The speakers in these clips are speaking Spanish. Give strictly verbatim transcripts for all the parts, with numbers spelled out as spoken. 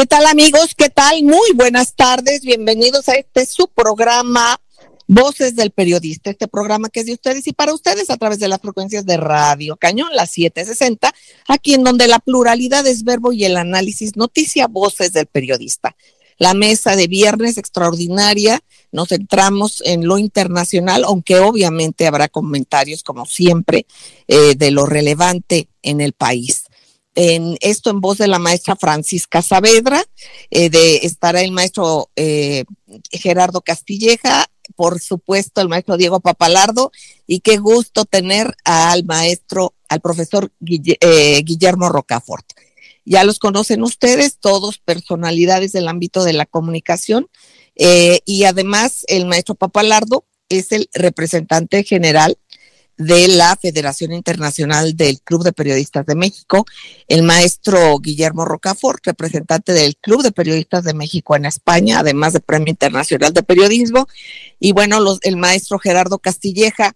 ¿Qué tal, amigos? ¿Qué tal? Muy buenas tardes. Bienvenidos a este su programa Voces del Periodista, este programa que es de ustedes y para ustedes a través de las frecuencias de Radio Cañón, las setecientos sesenta, aquí en donde la pluralidad es verbo y el análisis noticia. Voces del Periodista. La mesa de viernes extraordinaria, nos centramos en lo internacional, aunque obviamente habrá comentarios, como siempre, eh, de lo relevante en el país. En esto en voz de la maestra Francisca Saavedra, eh, de estará el maestro eh, Gerardo Castilleja, por supuesto el maestro Diego Papalardo, y qué gusto tener al maestro, al profesor Guille, eh, Guillermo Rocafort. Ya los conocen ustedes, todos personalidades del ámbito de la comunicación, eh, y además el maestro Papalardo es el representante general de la Federación Internacional del Club de Periodistas de México, el maestro Guillermo Rocafort, representante del Club de Periodistas de México en España, además de Premio Internacional de Periodismo, y bueno, los, el maestro Gerardo Castilleja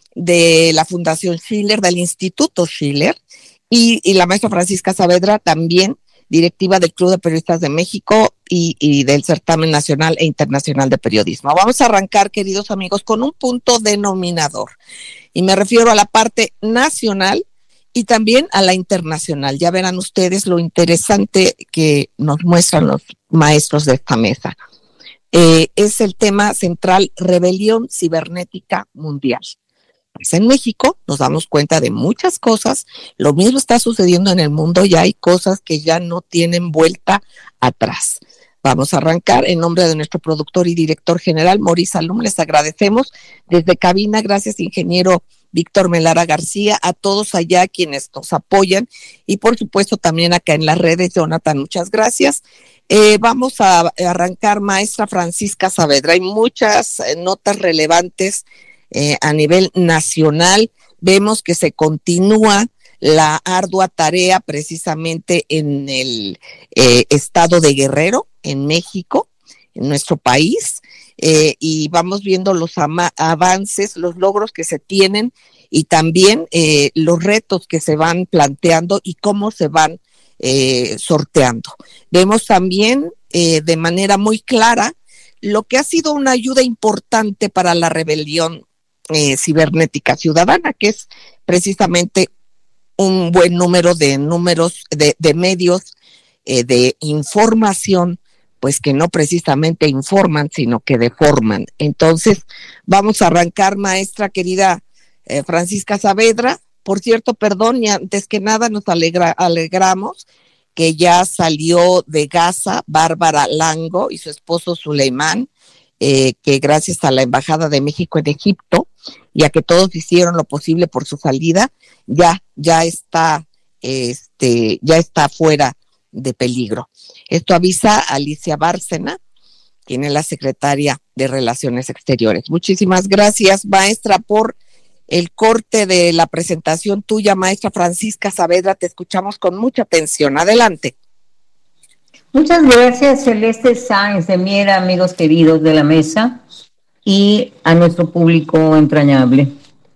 de la Fundación Schiller, del Instituto Schiller, y, y la maestra Francisca Saavedra, también directiva del Club de Periodistas de México y, y del Certamen Nacional e Internacional de Periodismo. Vamos a arrancar, queridos amigos, con un punto denominador, y me refiero a la parte nacional y también a la internacional. Ya verán ustedes lo interesante que nos muestran los maestros de esta mesa. Eh, es el tema central, rebelión cibernética mundial. Pues en México nos damos cuenta de muchas cosas, lo mismo está sucediendo en el mundo, ya hay cosas que ya no tienen vuelta atrás. Vamos a arrancar en nombre de nuestro productor y director general, Maurice Salum. Les agradecemos desde cabina, gracias ingeniero Víctor Melara García, a todos allá quienes nos apoyan y por supuesto también acá en las redes. Jonathan, muchas gracias. Eh, vamos a arrancar, maestra Francisca Saavedra. Hay muchas eh, notas relevantes eh, a nivel nacional. Vemos que se continúa la ardua tarea precisamente en el eh, estado de Guerrero, en México, en nuestro país, eh, y vamos viendo los ama- avances, los logros que se tienen y también eh, los retos que se van planteando y cómo se van eh, sorteando. Vemos también eh, de manera muy clara lo que ha sido una ayuda importante para la rebelión eh, cibernética ciudadana, que es precisamente un buen número de números de, de medios eh, de información, pues que no precisamente informan, sino que deforman. Entonces, vamos a arrancar, maestra querida eh, Francisca Saavedra. Por cierto, perdón, y antes que nada nos alegra, alegramos que ya salió de Gaza Bárbara Lango y su esposo Suleimán, eh, que gracias a la Embajada de México en Egipto y a que todos hicieron lo posible por su salida, ya, ya está, este, ya está fuera de peligro. Esto avisa Alicia Bárcena, quien es la secretaria de Relaciones Exteriores. Muchísimas gracias, maestra, por el corte de la presentación tuya, maestra Francisca Saavedra. Te escuchamos con mucha atención. Adelante. Muchas gracias, Celeste Sáenz de Miera, amigos queridos de la mesa y a nuestro público entrañable.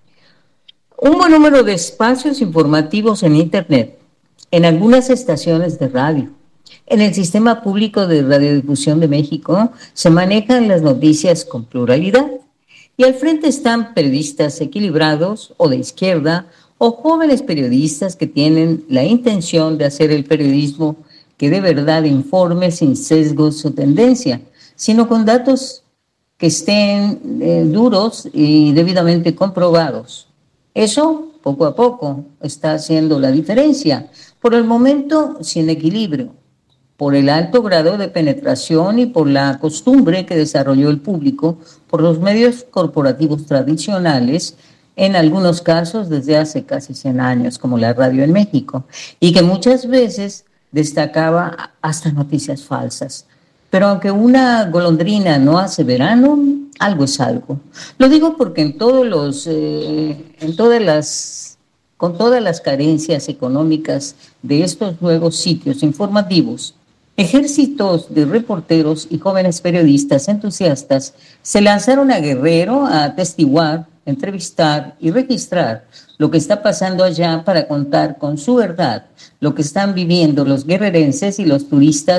Un buen número de espacios informativos en Internet, en algunas estaciones de radio. En el Sistema Público de Radiodifusión de México se manejan las noticias con pluralidad y al frente están periodistas equilibrados o de izquierda o jóvenes periodistas que tienen la intención de hacer el periodismo que de verdad informe sin sesgos o tendencia, sino con datos que estén eh, duros y debidamente comprobados. Eso, poco a poco, está haciendo la diferencia. Por el momento, sin equilibrio, por el alto grado de penetración y por la costumbre que desarrolló el público por los medios corporativos tradicionales, en algunos casos desde hace casi cien años, como la radio en México, y que muchas veces destacaba hasta noticias falsas. Pero aunque una golondrina no hace verano, algo es algo. Lo digo porque en todos los, eh, en todas las, con todas las carencias económicas de estos nuevos sitios informativos, ejércitos de reporteros y jóvenes periodistas entusiastas se lanzaron a Guerrero a atestiguar, entrevistar y registrar lo que está pasando allá para contar con su verdad lo que están viviendo los guerrerenses y los turistas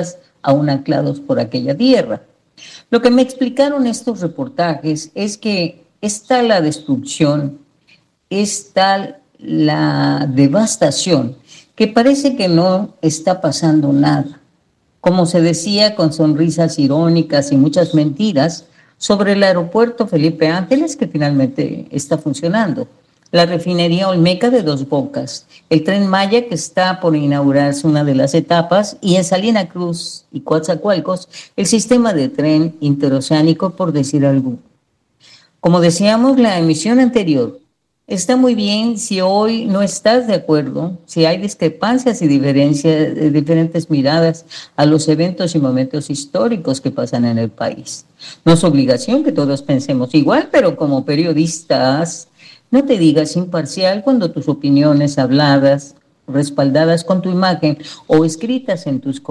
aún anclados por aquella tierra. Lo que me explicaron estos reportajes es que es tal la destrucción, es tal la devastación, que parece que no está pasando nada. Como se decía con sonrisas irónicas y muchas mentiras sobre el aeropuerto Felipe Ángeles, que finalmente está funcionando, la refinería Olmeca de Dos Bocas, el Tren Maya, que está por inaugurarse una de las etapas, y en Salina Cruz y Coatzacoalcos, el sistema de tren interoceánico, por decir algo. Como decíamos la emisión anterior, está muy bien si hoy no estás de acuerdo, si hay discrepancias y diferencias, diferentes miradas a los eventos y momentos históricos que pasan en el país. No es obligación que todos pensemos igual, pero como periodistas, no te digas imparcial cuando tus opiniones habladas, respaldadas con tu imagen o escritas en tus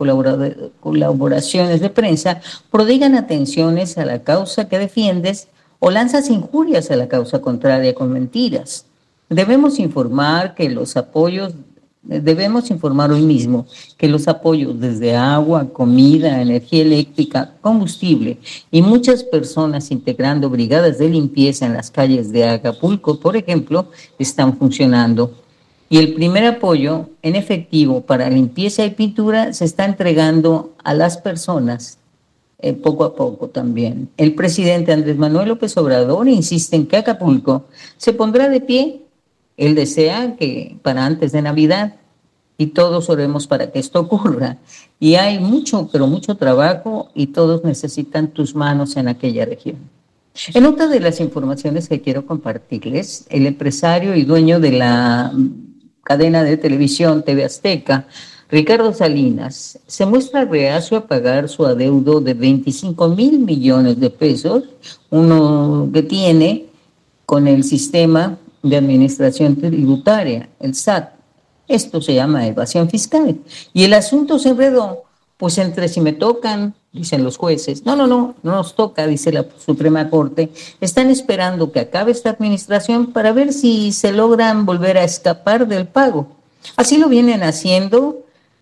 colaboraciones de prensa, prodigan atenciones a la causa que defiendes o lanzas injurias a la causa contraria con mentiras. Debemos informar que los apoyos, debemos informar hoy mismo que los apoyos desde agua, comida, energía eléctrica, combustible y muchas personas integrando brigadas de limpieza en las calles de Acapulco, por ejemplo, están funcionando. Y el primer apoyo en efectivo para limpieza y pintura se está entregando a las personas Eh, poco a poco también. El presidente Andrés Manuel López Obrador insiste en que Acapulco se pondrá de pie. Él desea que para antes de Navidad, y todos oremos para que esto ocurra. Y hay mucho, pero mucho trabajo y todos necesitan tus manos en aquella región. En otra de las informaciones que quiero compartirles, el empresario y dueño de la cadena de televisión T V Azteca, Ricardo Salinas, se muestra reacio a pagar su adeudo de veinticinco mil millones de pesos, uno que tiene con el sistema de administración tributaria, el S A T. Esto se llama evasión fiscal. Y el asunto se enredó, pues entre si me tocan, dicen los jueces, no, no, no, no nos toca, dice la Suprema Corte, están esperando que acabe esta administración para ver si se logran volver a escapar del pago. Así lo vienen haciendo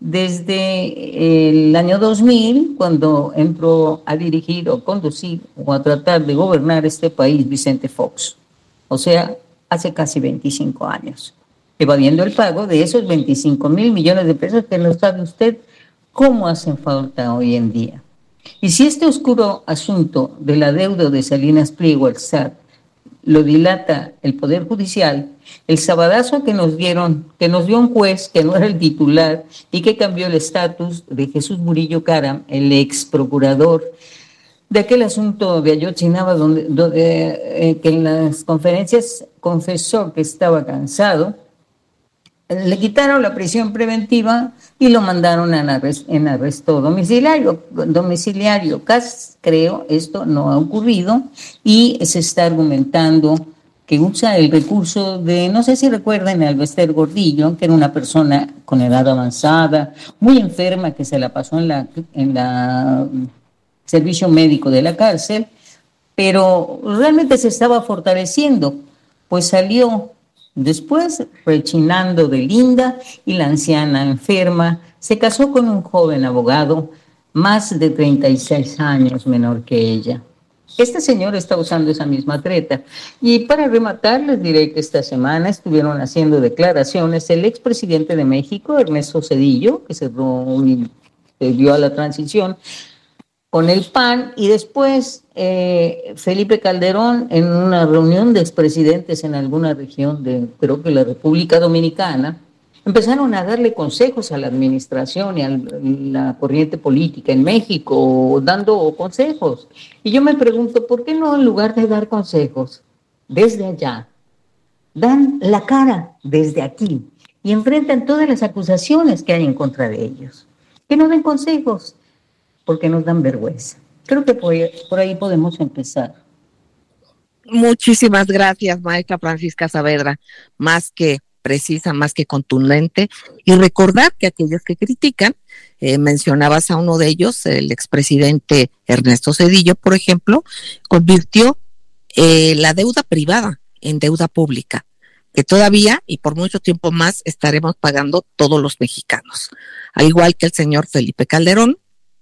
desde el año dos mil, cuando entró a dirigir o conducir o a tratar de gobernar este país Vicente Fox. O sea, hace casi veinticinco años, evadiendo el pago de esos veinticinco mil millones de pesos que no sabe usted cómo hacen falta hoy en día. Y si este oscuro asunto del adeudo de Salinas Pliego al S A T lo dilata el Poder Judicial, el sabadazo que nos dieron, que nos dio un juez que no era el titular y que cambió el estatus de Jesús Murillo Caram, el ex procurador de aquel asunto de Ayotzinapa, donde, donde eh, que en las conferencias confesó que estaba cansado, le quitaron la prisión preventiva y lo mandaron en arresto, en arresto domiciliario. domiciliario. Casi, creo, esto no ha ocurrido y se está argumentando que usa el recurso de, no sé si recuerdan, a Albester Gordillo, que era una persona con edad avanzada, muy enferma, que se la pasó en la, en la servicio médico de la cárcel, pero realmente se estaba fortaleciendo, pues salió después rechinando de linda y la anciana enferma se casó con un joven abogado más de treinta y seis años menor que ella. Este señor está usando esa misma treta. Y para rematar, les diré que esta semana estuvieron haciendo declaraciones el expresidente de México, Ernesto Zedillo, que cerró y se dio a la transición con el P A N, y después eh, Felipe Calderón en una reunión de expresidentes en alguna región de, creo que la República Dominicana, empezaron a darle consejos a la administración y a la corriente política en México, dando consejos. Y yo me pregunto, ¿por qué no en lugar de dar consejos desde allá, dan la cara desde aquí y enfrentan todas las acusaciones que hay en contra de ellos? Que no den consejos, porque nos dan vergüenza. Creo que por, por ahí podemos empezar. Muchísimas gracias, maestra Francisca Saavedra, más que precisa, más que contundente, y recordar que aquellos que critican, eh, mencionabas a uno de ellos, el expresidente Ernesto Zedillo, por ejemplo, convirtió eh, la deuda privada en deuda pública, que todavía y por mucho tiempo más estaremos pagando todos los mexicanos, al igual que el señor Felipe Calderón,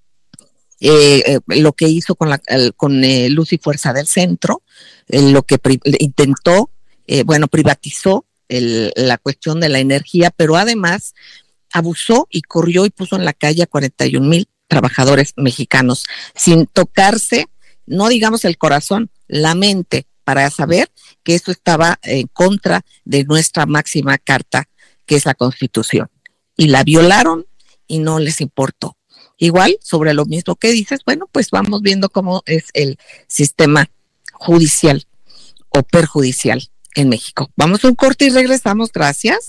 eh, eh, lo que hizo con, la, el, con eh, Luz y Fuerza del Centro, eh, lo que pri- intentó, eh, bueno, privatizó el, la cuestión de la energía, pero además abusó y corrió y puso en la calle a cuarenta y un mil trabajadores mexicanos, sin tocarse, no digamos el corazón, la mente, para saber que eso estaba en contra de nuestra máxima carta, que es la Constitución. Y la violaron y no les importó. Igual, sobre lo mismo que dices, bueno, pues vamos viendo cómo es el sistema judicial o perjudicial en México. Vamos a un corte y regresamos. Gracias.